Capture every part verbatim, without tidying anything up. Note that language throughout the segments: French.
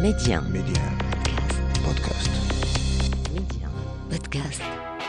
Média. Média. Podcast. Média. Podcast.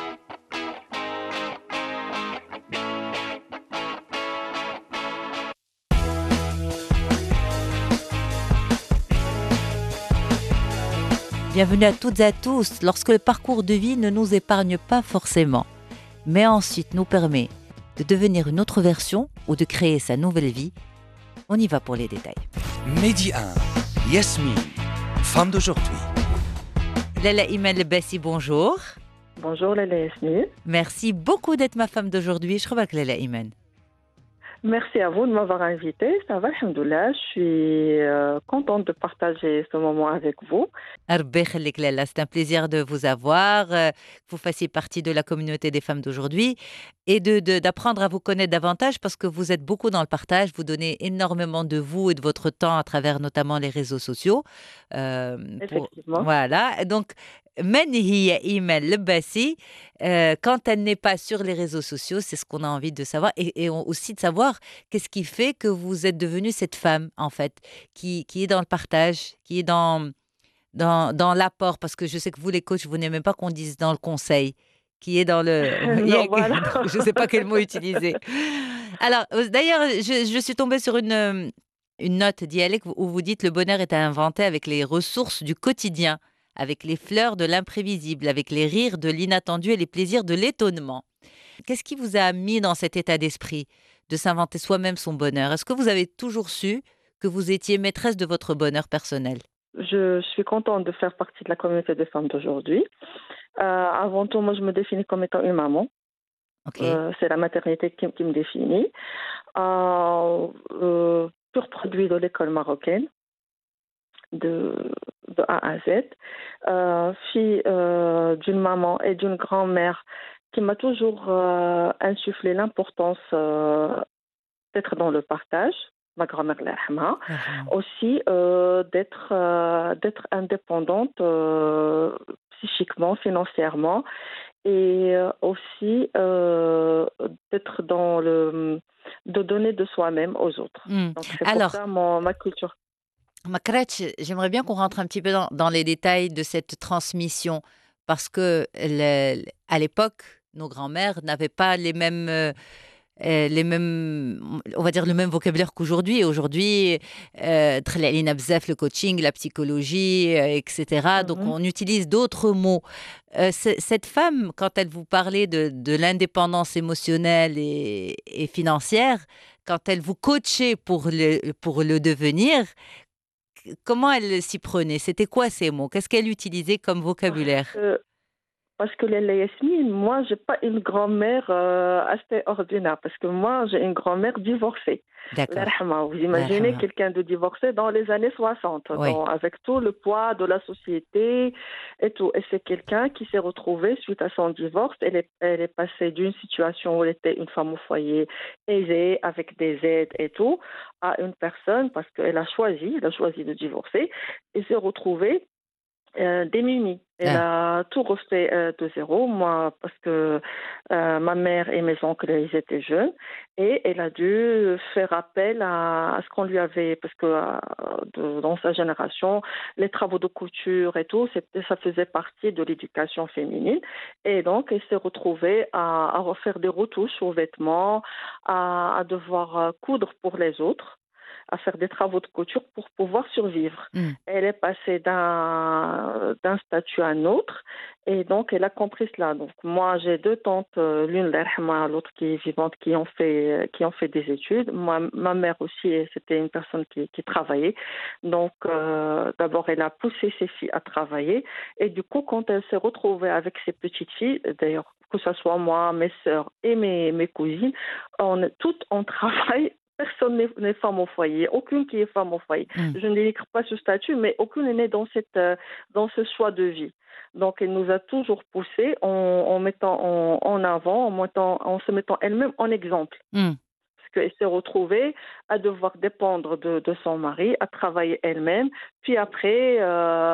Bienvenue à toutes et à tous. Lorsque le parcours de vie ne nous épargne pas forcément, mais ensuite nous permet de devenir une autre version ou de créer sa nouvelle vie, on y va pour les détails. Média un, Yasmine, femme d'aujourd'hui. Lala Iman Lebassi, bonjour. Bonjour Lala Yasmine. Merci beaucoup d'être ma femme d'aujourd'hui. Je crois que Lala Iman. Merci à vous de m'avoir invitée. Ça va, alhamdoulilah. Je suis euh, contente de partager ce moment avec vous. Rabbi yakhlik Lala, c'est un plaisir de vous avoir, euh, que vous fassiez partie de la communauté des femmes d'aujourd'hui et de, de- d'apprendre à vous connaître davantage parce que vous êtes beaucoup dans le partage, vous donnez énormément de vous et de votre temps à travers notamment les réseaux sociaux. euh, pour- Effectivement. Voilà, donc من هي إيمان Lebassi, euh, quand elle n'est pas sur les réseaux sociaux, c'est ce qu'on a envie de savoir et, et on- aussi de savoir qu'est-ce qui fait que vous êtes devenue cette femme en fait, qui, qui est dans le partage, qui est dans dans, dans l'apport, parce que je sais que vous, les coachs, vous n'aimez pas qu'on dise dans le conseil, qui est dans le... Il y a- Non, voilà. donc, je ne sais pas quel mot utiliser. Alors, euh, d'ailleurs, je, je suis tombée sur une, euh, une note dialecte où vous dites « Le bonheur est à inventer avec les ressources du quotidien, avec les fleurs de l'imprévisible, avec les rires de l'inattendu et les plaisirs de l'étonnement. » Qu'est-ce qui vous a mis dans cet état d'esprit de s'inventer soi-même son bonheur? Est-ce que vous avez toujours su que vous étiez maîtresse de votre bonheur personnel? Je suis contente de faire partie de la communauté des femmes d'aujourd'hui. Euh, avant tout, moi, je me définis comme étant une maman. Ok. Euh, c'est la maternité qui, qui me définit. Euh, euh, pur produit de l'école marocaine, de, de A à Z. Euh, fille euh, d'une maman et d'une grand-mère qui m'a toujours euh, insufflé l'importance euh, d'être dans le partage. Ma grand-mère, Allah yarhamha. Largement. Aussi euh, d'être euh, d'être indépendante euh, psychiquement, financièrement, et euh, aussi euh, d'être dans le de donner de soi-même aux autres. Hmm. Donc c'est pour Alors, ça mon, ma culture. Makratch, j'aimerais bien qu'on rentre un petit peu dans, dans les détails de cette transmission, parce que le- à l'époque, nos grands-mères n'avaient pas les mêmes, euh, euh, les mêmes, on va dire le même vocabulaire qu'aujourd'hui. Et aujourd'hui, euh, تخلي bzaf, le coaching, la psychologie, euh, et cetera. Donc, Mhm. on utilise d'autres mots. Euh, ce- cette femme, quand elle vous parlait de, de l'indépendance émotionnelle et, et financière, quand elle vous coachait pour le, pour le devenir, comment elle s'y prenait? C'était quoi ces mots? Qu'est-ce qu'elle utilisait comme vocabulaire? Euh, Parce que les Yasmine, moi, j'ai pas une grand-mère euh, assez ordinaire. Parce que moi, j'ai une grand-mère divorcée. Allah D'accord. yarhamha. Vous Allah imaginez yarhamha. quelqu'un de divorcé dans les années soixante, Oui. dans- avec tout le poids de la société et tout. Et c'est quelqu'un qui s'est retrouvé suite à son divorce. Elle est, elle est passée d'une situation où elle était une femme au foyer aisée, avec des aides et tout, à une personne, parce qu'elle a choisi, elle a choisi de divorcer, et s'est retrouvée euh, démunie. Elle Ah, a tout refait euh, de zéro, moi, parce que euh, ma mère et mes oncles, ils étaient jeunes, et elle a dû faire appel à, à ce qu'on lui avait, parce que euh, de- dans sa génération, les travaux de couture et tout, c'était- ça faisait partie de l'éducation féminine, et donc elle s'est retrouvée à, à refaire des retouches aux vêtements, à, à devoir euh, coudre pour les autres, à faire des travaux de couture pour pouvoir survivre. hmm. Elle est passée d'un d'un statut à un autre, et donc elle a compris cela. Donc moi, j'ai deux tantes, euh, l'une l'Arhama, l'autre qui est vivante, qui ont fait qui ont fait des études. Moi, ma mère aussi, c'était une personne qui, qui travaillait. Donc euh, d'abord, elle a poussé ses filles à travailler, et du coup, quand elle s'est retrouvée avec ses petites filles, d'ailleurs, que ce soit moi, mes sœurs et mes, mes cousines, on toutes on travaille. Personne n'est n'est femme au foyer, aucune qui est femme au foyer. Hmm. Je ne dénigre pas ce statut, mais aucune n'est née dans, cette, euh, dans ce choix de vie. Donc, elle nous a toujours poussés en, en mettant en, en avant, en, mettant, en se mettant elle-même en exemple. Hmm. Parce qu'elle s'est retrouvée à devoir dépendre de, de son mari, à travailler elle-même. Puis après, euh,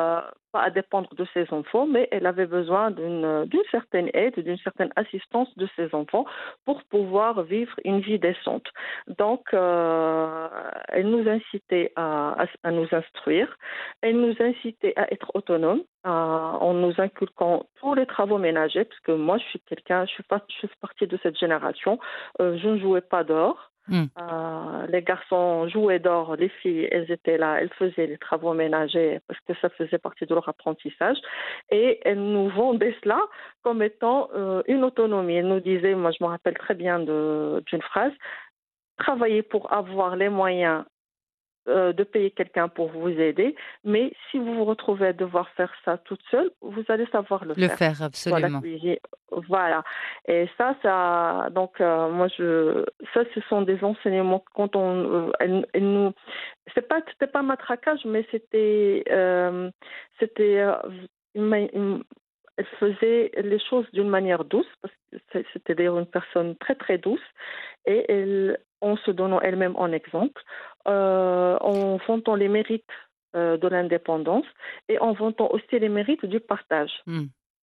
pas à dépendre de ses enfants, mais elle avait besoin d'une d'une certaine aide, d'une certaine assistance de ses enfants pour pouvoir vivre une vie décente. Donc, euh, elle nous incitait à, à, à nous instruire, elle nous incitait à être autonomes, à- en nous inculquant tous les travaux ménagers, parce que moi, je suis quelqu'un, je suis pas, je fais partie de cette génération, euh, je ne jouais pas dehors. Hmm. Euh, les garçons jouaient dehors, les filles, elles étaient là, elles faisaient les travaux ménagers parce que ça faisait partie de leur apprentissage. Et elles nous vendaient cela comme étant euh, une autonomie. Elles nous disaient, moi je me rappelle très bien de- d'une phrase, travaillez pour avoir les moyens euh, de payer quelqu'un pour vous aider, mais si vous vous retrouvez à devoir faire ça toute seule, vous allez savoir le Le faire. faire, Soit la absolument. cuisine, voilà. Et ça, ça, donc euh, moi je, ça, ce sont des enseignements quand on, euh, elle, elle nous, c'est pas, c'était pas matraquage, mais c'était, euh, c'était euh, une, ma- une- elle faisait les choses d'une manière douce, parce que c'est- c'était d'ailleurs une personne très très douce, et elle, en se donnant elle-même en exemple, euh, en vantant les mérites euh, de l'indépendance et en vantant aussi les mérites du partage. Hmm.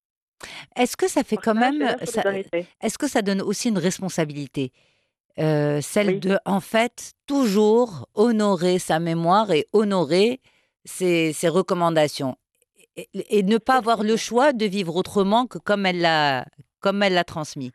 Est-ce que ça fait quand Partage et même, la ça, solidarité. est-ce que ça donne aussi une responsabilité, euh, celle Oui. de, en fait, toujours honorer sa mémoire et honorer ses, ses recommandations et, et ne pas avoir le Effectivement. choix de vivre autrement que comme elle l'a, comme elle l'a transmis.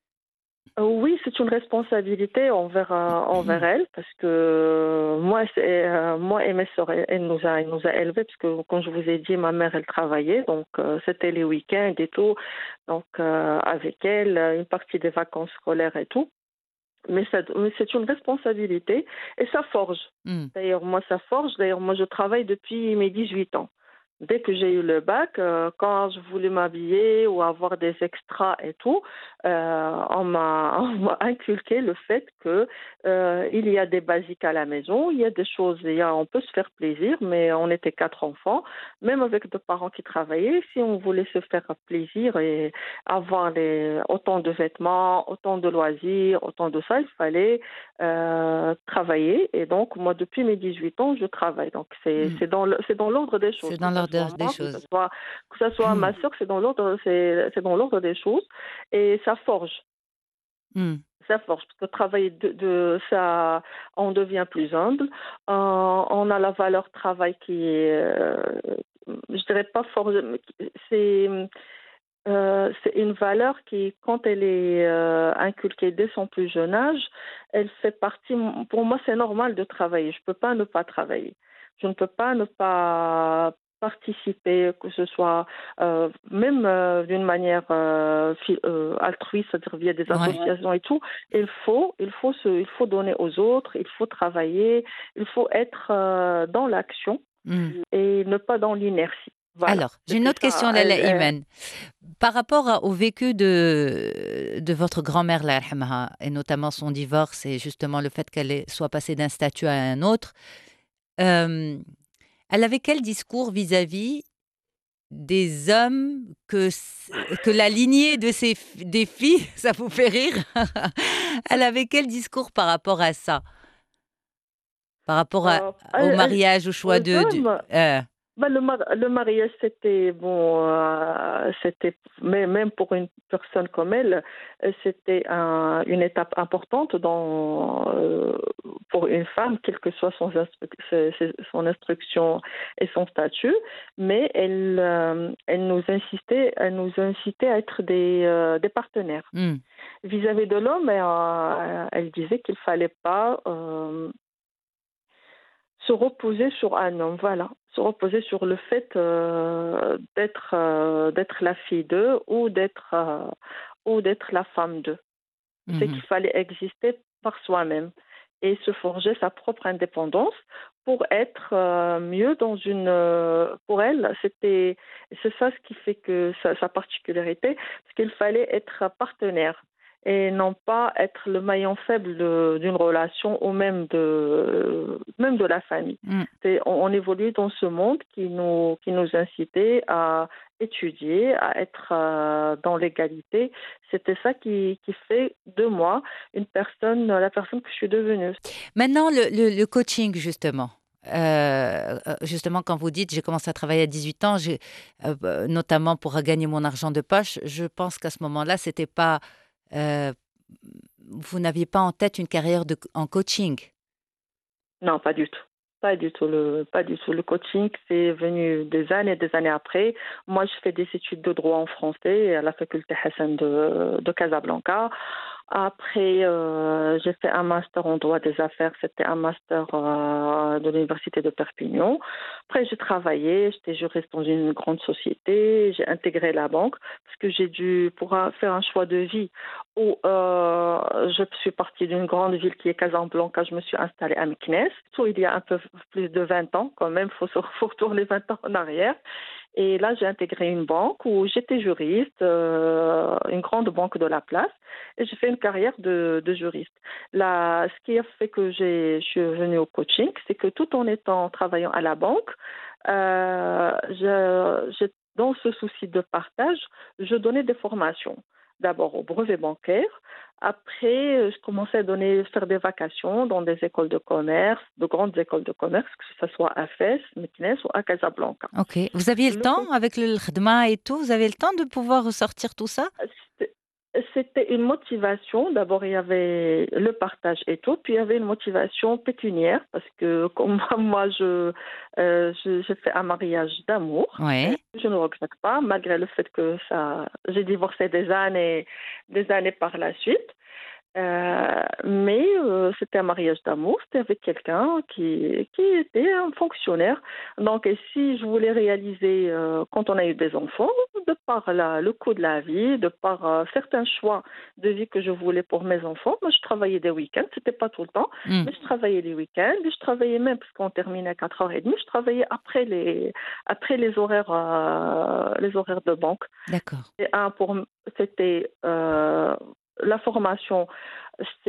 Euh, Oui, c'est une responsabilité envers, euh, envers elle parce que euh, moi, c'est, euh, moi et mes sœurs, elle, elle nous a, elle nous a élevés parce que, comme je vous ai dit, ma mère, elle travaillait, donc euh, c'était les week-ends et tout, donc euh, avec elle, euh, une partie des vacances scolaires et tout. Mais, ça, mais c'est une responsabilité et ça forge. Hmm. D'ailleurs, moi, ça forge. D'ailleurs, moi, je travaille depuis mes dix-huit ans. Dès que j'ai eu le bac, euh, quand je voulais m'habiller ou avoir des extras et tout, euh, on m'a on m'a inculqué le fait que euh, il y a des basiques à la maison, il y a des choses, il y a, on peut se faire plaisir, mais on était quatre enfants, même avec deux parents qui travaillaient, si on voulait se faire plaisir et avoir les, autant de vêtements, autant de loisirs, autant de ça, il fallait euh, travailler. Et donc, moi, depuis mes dix-huit ans, je travaille. Donc, c'est Hmm. c'est dans le- c'est dans l'ordre des choses, C'est que dans ce l'ordre soit des moi, que ce choses. soit, que ce soit ma soeur, c'est dans l'ordre, c'est c'est dans l'ordre des choses. Et ça forge. Hmm. Ça forge, parce que travailler de, de ça, on devient plus humble. Euh, on a la valeur travail qui est, euh, je dirais pas forge, mais qui- c'est euh, c'est une valeur qui, quand elle est euh, inculquée dès son plus jeune âge, elle fait partie. Pour moi, c'est normal de travailler. Je ne peux pas ne pas travailler. Je ne peux pas ne pas participer, que ce soit euh, même euh, d'une manière euh, fi- euh, altruiste, c'est-à-dire via des Ouais. associations et tout. Il faut, il faut se, il faut donner aux autres. Il faut travailler. Il faut être euh, dans l'action Hmm. et ne pas dans l'inertie. Voilà. Alors, j'ai une C'était autre question, ça. Lala Elle- elle- Iman. Par rapport à- au vécu de, de votre grand-mère, Allah yarhamaha, et notamment son divorce et justement le fait qu'elle ait- soit passée d'un statut à un autre, euh, elle avait quel discours vis-à-vis des hommes que, s- que la lignée de ses, f- des filles, ça vous fait rire? Elle avait quel discours par rapport à ça? Par rapport à- Euh, au elle- elle- mariage, au choix aux de... du- hommes, euh, bah, le, mar- le mariage, c'était bon, euh, c'était mais même pour une personne comme elle, euh, c'était un- une étape importante dans euh, pour une femme, quelle que soit son, instru- ses- ses- son instruction et son statut. Mais elle, euh, elle nous insistait, elle nous incitait à être des, euh, des partenaires hmm, vis-à-vis de l'homme. Elle, euh, elle disait qu'il fallait pas euh, se reposer sur un homme, voilà, se reposer sur le fait euh, d'être euh, d'être la fille d'eux ou d'être euh, ou d'être la femme d'eux. C'est mhm, qu'il fallait exister par soi-même et se forger sa propre indépendance pour être euh, mieux dans une. euh, pour elle, c'était c'est ça ce qui fait que sa, sa particularité, parce qu'il fallait être partenaire et non pas être le maillon faible de- d'une relation ou même de même de la famille. hmm. C'est- on, on évolue dans ce monde qui nous qui nous incitait à étudier, à être euh, dans l'égalité. C'était ça qui, qui fait de moi une personne, la personne que je suis devenue. Maintenant, le, le- le coaching, justement. euh, euh, justement, quand vous dites j'ai commencé à travailler à dix-huit ans, j'ai, euh, euh, notamment pour gagner mon argent de poche, je pense qu'à ce moment-là, c'était pas, euh, vous n'aviez pas en tête une carrière de, en coaching. Non, pas du tout. Pas du tout. Le, pas du tout. Le coaching, c'est venu des années et des années après. Moi, je fais des études de droit en français à la faculté Hassan de, de Casablanca. Après, euh, j'ai fait un master en droit des affaires. C'était un master euh, de l'université de Perpignan. Après, j'ai travaillé. J'étais juriste dans une grande société. J'ai intégré la banque parce que j'ai dû, pour un- faire un choix de vie, où euh, je suis partie d'une grande ville qui est Casablanca. Je me suis installée à Meknès. Tout il y a un peu plus de vingt ans quand même. Il faut, se- faut retourner vingt ans en arrière. Et là, j'ai intégré une banque où j'étais juriste, euh, une grande banque de la place, et j'ai fait une carrière de, de juriste. Là, ce qui a fait que j'ai, je suis venue au coaching, c'est que tout en étant travaillant à la banque, euh, je, j'ai- dans ce souci de partage, je donnais des formations. D'abord au brevet bancaire. Après, je commençais à donner, faire des vacations dans des écoles de commerce, de grandes écoles de commerce, que ce soit à Fès, Meknès ou à Casablanca. Ok. Vous aviez le Le temps avec le khidma et tout, vous avez le temps de pouvoir ressortir tout ça? C'était c'était une motivation. D'abord, il y avait le partage et tout, puis il y avait une motivation pécuniaire parce que comme moi, je, euh, je- j'ai fait un mariage d'amour. Ouais. Je ne regrette pas, malgré le fait que ça, j'ai divorcé des années, des années par la suite. Euh, mais euh, c'était un mariage d'amour, c'était avec quelqu'un qui, qui était un fonctionnaire. Donc, et si je voulais réaliser, euh, quand on a eu des enfants, de par la, le coût de la vie, de par euh, certains choix de vie que je voulais pour mes enfants, moi, je travaillais des week-ends, c'était pas tout le temps, Hmm. mais je travaillais les week-ends, et je travaillais même, parce qu'on terminait à quatre heures trente, je travaillais après les, après les horaires, euh, les horaires de banque. D'accord. Et un pour, c'était euh, la formation. C'est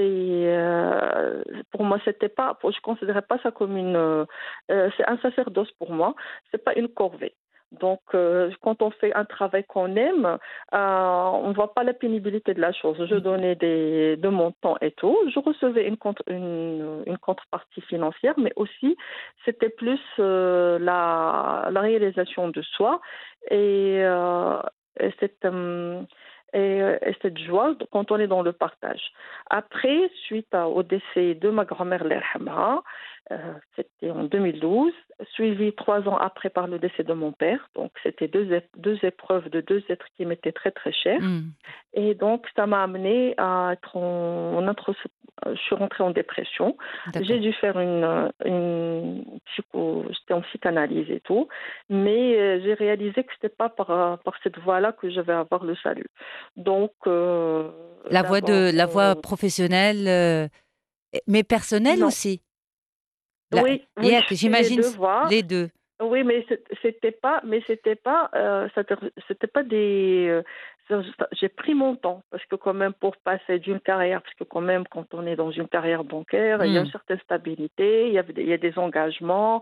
euh, pour moi, c'était pas, je considérais pas ça comme une, euh, euh, c'est un sacerdoce pour moi. C'est pas une corvée. Donc, euh, quand on fait un travail qu'on aime, euh, on ne voit pas la pénibilité de la chose. Je donnais des, de mon temps et tout. Je recevais une, contre, une, une contrepartie financière, mais aussi, c'était plus euh, la, la réalisation de soi et, euh, et cette, euh, et, et cette joie quand on est dans le partage. Après, suite à- au décès de ma grand-mère, l'Erhamra, euh, c'était en deux mille douze, suivi trois ans après par le décès de mon père. Donc, c'était deux, ép- deux épreuves de deux êtres qui m'étaient très, très chers. Hmm. Et donc, ça m'a amené à être en, en intro- je suis rentrée en dépression. J'ai D'accord. dû faire une, une psycho, j'étais en psychanalyse et tout, mais euh, j'ai réalisé que c'était pas par, euh, par cette voie-là que je vais avoir le salut. Donc, euh, La voie d'abord, de la voie on- professionnelle, euh, mais personnelle non, aussi. La, oui, oui, Yak, c'est les j'imagine deux c- voies. les deux. Oui, mais c'est- c'était pas, mais c'était pas, euh, c'était c'était pas des. euh, ça- ça- J'ai pris mon temps parce que quand même pour passer d'une carrière, parce que quand même quand on est dans une carrière bancaire, il y a Hmm. une certaine stabilité, il y a, des- il y a des engagements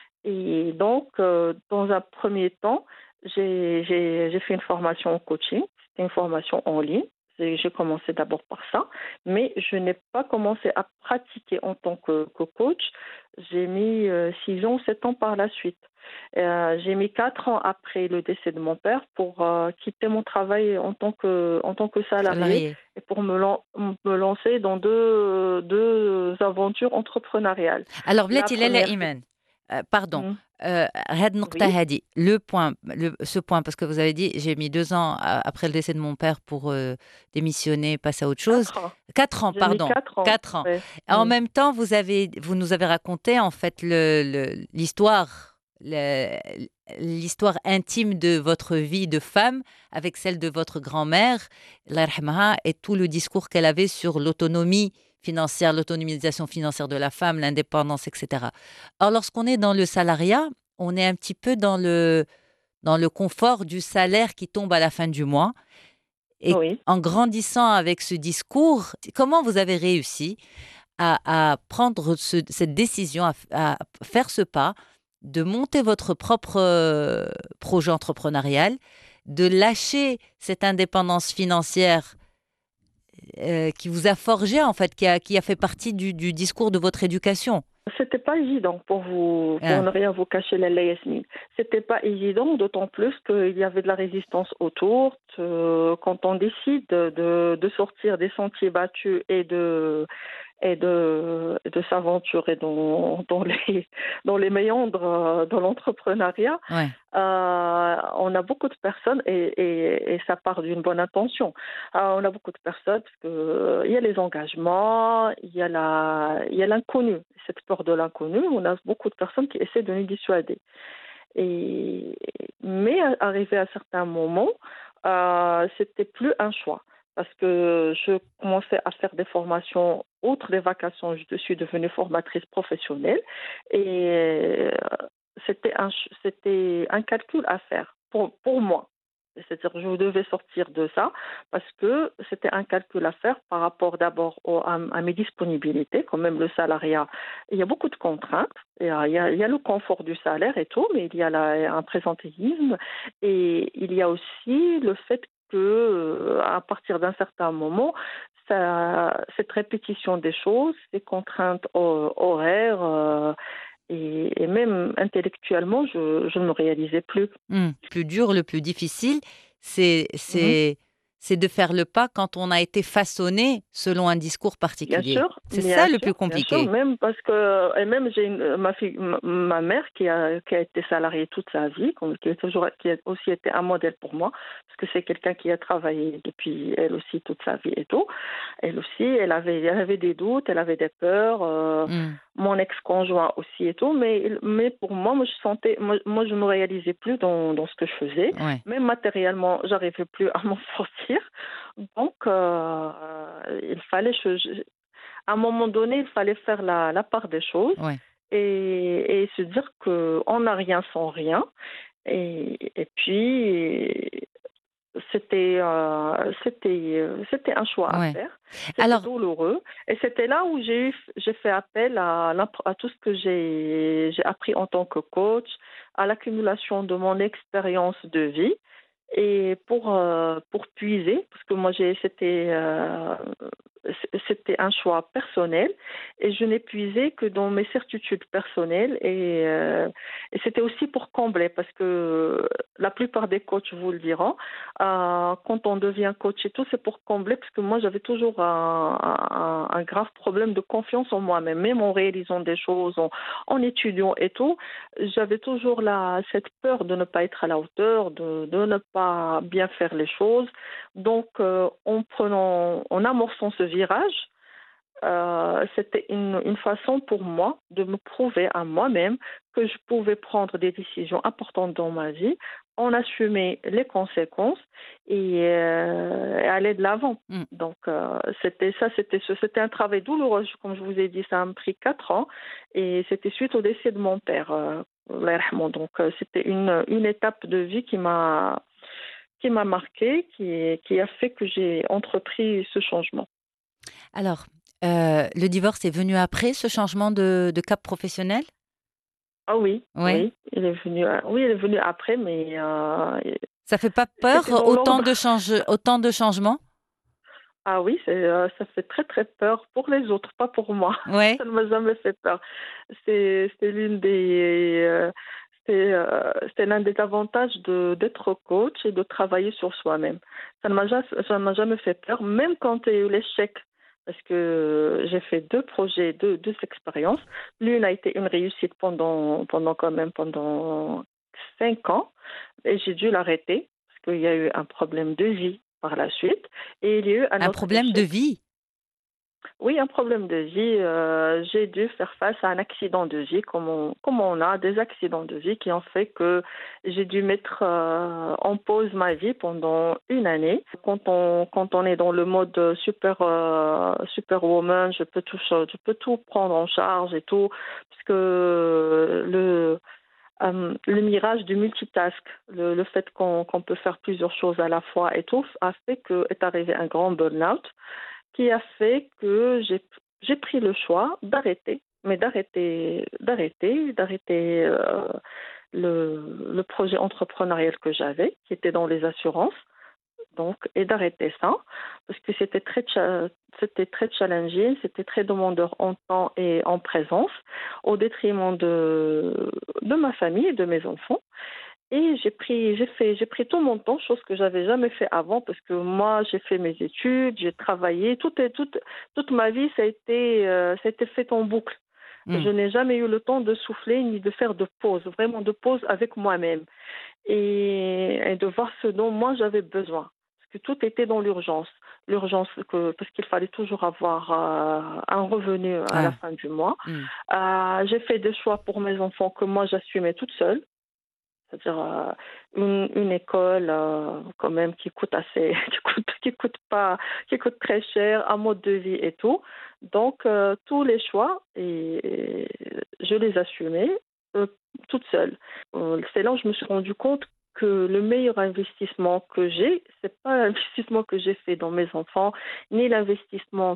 et donc euh, dans un premier temps, j'ai j'ai j'ai fait une formation en coaching, c'était une formation en ligne. J'ai j'ai commencé d'abord par ça, mais je n'ai pas commencé à pratiquer en tant que, que coach. J'ai mis euh, six ans, sept ans par la suite. Euh, j'ai mis quatre ans après le décès de mon père pour euh, quitter mon travail en tant que, en tant que salarié Salarié. et pour me, lan- me lancer dans deux, deux aventures entrepreneuriales. Alors, La بلاتي لالا première, c'est... إيمان. Euh, pardon. Hmm, Euh, هاد النقطة oui, هادي. Le point, le- ce point, parce que vous avez dit, j'ai mis deux ans a- après le décès de mon père pour euh, démissionner, passer à autre chose. quatre ans. Quatre ans, J'ai mis pardon. quatre ans. Quatre ans. Ouais. En Hmm, même temps, vous avez, vous nous avez raconté en fait le- le- l'histoire, le- l'histoire intime de votre vie de femme avec celle de votre grand-mère, Allah yarhamha, et tout le discours qu'elle avait sur l'autonomie financière, l'autonomisation financière de la femme, l'indépendance, et cetera. Or, lorsqu'on est dans le salariat, on est un petit peu dans le, dans le confort du salaire qui tombe à la fin du mois. Et oui. en grandissant avec ce discours, comment vous avez réussi à, à prendre ce- cette décision, à, f- à faire ce pas, de monter votre propre euh, projet entrepreneurial, de lâcher cette indépendance financière euh, qui vous a forgé, en fait, qui a, qui a fait partie du, du discours de votre éducation. C'était pas évident pour vous, pour Ah, ne rien vous cacher, la Yasmine. C'était pas évident, d'autant plus qu'il y avait de la résistance autour. Euh, quand on décide de, de sortir des sentiers battus et de et de, de s'aventurer dans, dans les dans les méandres euh, de l'entrepreneuriat, ouais. euh, on a beaucoup de personnes et, et, et ça part d'une bonne intention. Euh, on a beaucoup de personnes parce que euh, il y a les engagements, il y a la, il y a l'inconnu, cette peur de l'inconnu. On a beaucoup de personnes qui essaient de nous dissuader. Et mais à- arrivé à certains moments, euh, c'était plus un choix parce que je commençais à faire des formations outre les vacations. Je suis devenue formatrice professionnelle et euh, c'était un ch- c'était un calcul à faire pour pour moi. C'est-à-dire que je devais sortir de ça parce que c'était un calcul à faire par rapport d'abord au- à, à mes disponibilités, quand même le salariat. Il y a beaucoup de contraintes. Il y a, il y a- il y a le confort du salaire et tout, mais il y a la- un présentéisme et il y a aussi le fait que euh, à partir d'un certain moment, ça, cette répétition des choses, ces contraintes ho- horaires euh, et, et même intellectuellement, je, je ne me réalisais plus. Hmm. Le plus dur, le plus difficile, c'est, Mhm. c'est, c'est de faire le pas quand on a été façonné selon un discours Bien particulier. sûr, C'est bien ça le plus sûr, bien sûr, compliqué. même parce que, et même j'ai une, ma fille, ma, ma mère qui a, qui a été salariée toute sa vie, comme- qui a toujours, qui a aussi été un modèle pour moi, parce que c'est quelqu'un qui a travaillé depuis elle aussi toute sa vie et tout. Elle aussi, elle avait, elle avait des doutes, elle avait des peurs, euh, Hmm. mon ex-conjoint aussi et tout, mais, mais pour moi, moi je sentais, moi, moi je me réalisais plus dans, dans ce que je faisais, Ouais. même matériellement, j'arrivais plus à m'en sortir. Donc, euh, il fallait, je- je- à un moment donné, il fallait faire la, la part des choses Ouais. et, et se dire qu'on n'a rien sans rien. Et, et puis, c'était, euh, c'était, euh, c'était un choix à Ouais. faire. C'était Alors, douloureux. Et c'était là où j'ai, eu- j'ai fait appel à, l'impr- à tout ce que j'ai, j'ai appris en tant que coach, à l'accumulation de mon expérience de vie. Et pour, euh, pour puiser, parce que moi, j'ai, c'était, euh, c- c'était un choix personnel, et je n'ai puisé que dans mes certitudes personnelles, et, euh, et c'était aussi pour combler, parce que la plupart des coachs vous le diront, euh, quand on devient coach et tout, c'est pour combler, parce que moi, j'avais toujours un, un- un grave problème de confiance en moi-même, même en réalisant des choses, en, en étudiant et tout, j'avais toujours la, cette peur de ne pas être à la hauteur, de, de ne pas bien faire les choses. Donc, euh, en prenant, en amorçant ce virage, euh, c'était une, une façon pour moi de me prouver à moi-même que je pouvais prendre des décisions importantes dans ma vie, en assumer les conséquences et, euh, et aller de l'avant. hmm. Donc, euh, c'était ça, c'était ce- c'était un travail douloureux, comme je vous ai dit, ça m'a pris quatre ans et c'était suite au décès de mon père. euh, Allah yarhamou. Donc, euh, c'était une, une étape de vie qui m'a qui m'a marquée, qui, qui a fait que j'ai entrepris ce changement. Alors, euh, le divorce est venu après ce changement de, de cap professionnel? Ah oui, Ouais. oui, il est venu, euh, oui, il est venu après, mais euh, Ça fait pas peur, c'était dans autant l'ordre. de change, autant de changements? Ah oui, c'est, euh, ça fait très très peur pour les autres, pas pour moi. Ouais. Ça ne m'a jamais fait peur. C'est, c'est l'une des, euh, c'est, euh, c'est l'un des avantages de d'être coach et de travailler sur soi-même. Ça ne m'a jamais, ça ne m'a jamais fait peur, même quand il y a eu l'échec. Parce que j'ai fait deux projets, deux, deux expériences. L'une a été une réussite pendant, pendant quand même pendant cinq ans, et j'ai dû l'arrêter parce qu'il y a eu un problème de vie par la suite. Et il y a eu un Un autre problème de échec. vie? Oui, un problème de vie. euh, j'ai dû faire face à un accident de vie, comme on, comme on a des accidents de vie qui ont fait que j'ai dû mettre euh, en pause ma vie pendant une année. Quand on, quand on est dans le mode super, euh, superwoman, je peux tout, je peux tout prendre en charge et tout, parce que le, euh, le mirage du multitask, le, le fait qu'on qu'on peut faire plusieurs choses à la fois et tout, a fait que est arrivé un grand burn-out qui a fait que j'ai j'ai pris le choix d'arrêter, mais d'arrêter, d'arrêter, d'arrêter euh, le, le projet entrepreneurial que j'avais, qui était dans les assurances, donc, et d'arrêter ça, parce que c'était très, cha- c'était très challenging, c'était très demandeur en temps et en présence, au détriment de, de ma famille et de mes enfants. Et j'ai pris, j'ai fait, j'ai pris tout mon temps, chose que j'avais jamais fait avant, parce que moi, j'ai fait mes études, j'ai travaillé, tout est, toute, toute ma vie, ça a été, euh, ça a été fait en boucle. Mm. Je n'ai jamais eu le temps de souffler ni de faire de pause, vraiment de pause avec moi-même et, et de voir ce dont moi j'avais besoin. Parce que tout était dans l'urgence. L'urgence, que, parce qu'il fallait toujours avoir euh, un revenu à la Ah. fin du mois. Mm. Euh, j'ai fait des choix pour mes enfants que moi j'assumais toute seule. C'est-à-dire euh, une, une école euh, quand même qui coûte assez, qui coûte, qui coûte pas, qui coûte très cher, un mode de vie et tout. Donc euh, tous les choix et, et je les assumais euh, toute seule. Euh, c'est là où je me suis rendu compte que le meilleur investissement que j'ai, c'est pas l'investissement que j'ai fait dans mes enfants, ni l'investissement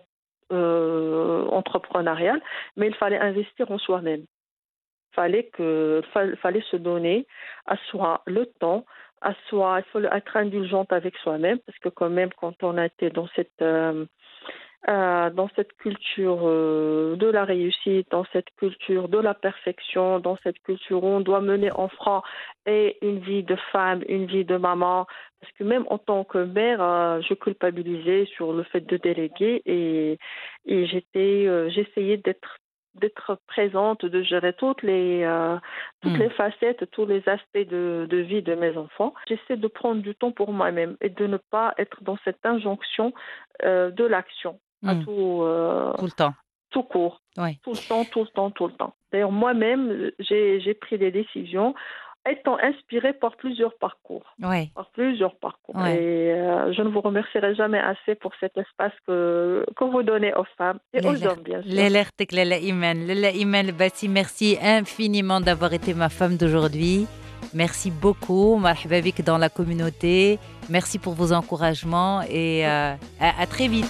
euh, entrepreneurial, mais il fallait investir en soi-même. Fallait que fa- fallait se donner à soi le temps, à soi, il faut être indulgente avec soi-même parce que quand même quand on a été dans cette euh, euh, dans cette culture euh, de la réussite, dans cette culture de la perfection, dans cette culture où on doit mener en franc et une vie de femme, une vie de maman, parce que même en tant que mère, euh, je culpabilisais sur le fait de déléguer et, et j'étais, euh, j'essayais d'être d'être présente, de gérer toutes les euh, toutes Mm. les facettes, tous les aspects de, de vie de mes enfants. J'essaie de prendre du temps pour moi-même et de ne pas être dans cette injonction euh, de l'action à Mm. tout, euh, Tout le temps. tout court, Oui. tout le temps, tout le temps, tout le temps. D'ailleurs, moi-même, j'ai, j'ai pris des décisions étant inspirée par plusieurs parcours. Oui. Par plusieurs parcours. Ouais. Et euh, je ne vous remercierai jamais assez pour cet espace que, que vous donnez aux femmes et aux hommes, bien sûr. L'alertek Lala Iman. Lala Iman Bassi, merci infiniment d'avoir été ma femme d'aujourd'hui. Merci beaucoup. Marhaba bik dans la communauté. Merci pour vos encouragements et euh, à, à très vite.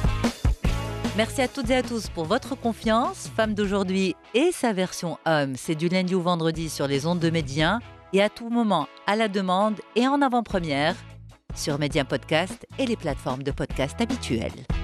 Merci à toutes et à tous pour votre confiance. Femme d'aujourd'hui et sa version homme, c'est du lundi au vendredi sur les ondes de Média et à tout moment à la demande et en avant-première sur Média Podcast et les plateformes de podcast habituelles.